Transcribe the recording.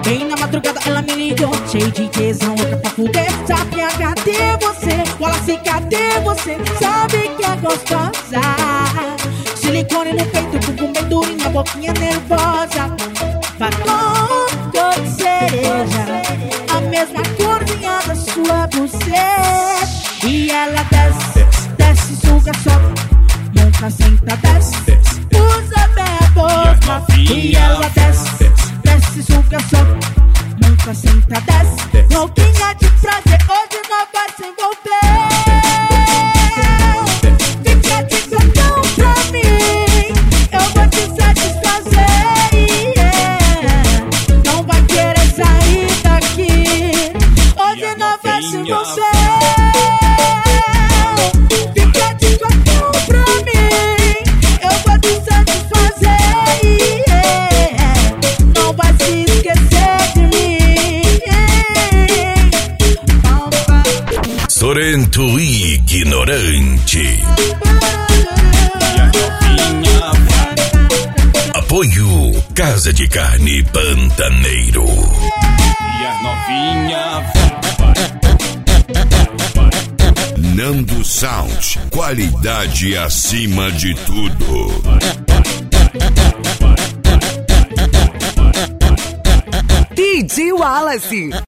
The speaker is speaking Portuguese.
Bem na madrugada ela me ligou, cheio de tesão, louca pra fuder. Sabe cadê você? Wallace, cadê você? Sabe que é gostosa. Silicone no peito, com durinha, boquinha nervosa. Batom cor de cereja, a mesma corzinha da sua buceta. E ela desce, desce, suga, sobe, nunca senta, desce, usa bem a boca. E ela desce, desce, suga, sobe, nunca senta, desce, louquinha de prazer, hoje não vai se envolver. Fica de cantão pra mim, eu vou te satisfazer, yeah. Não vai querer sair daqui, hoje não vai se envolver. Fica de cantão pra mim, eu vou te satisfazer, yeah. Não vai se esquecer de mim, yeah. Sorento ignorante. Apoio Casa de Carne Pantaneiro. E as novinha. Nando Sound, qualidade acima de tudo. DJ Wallace.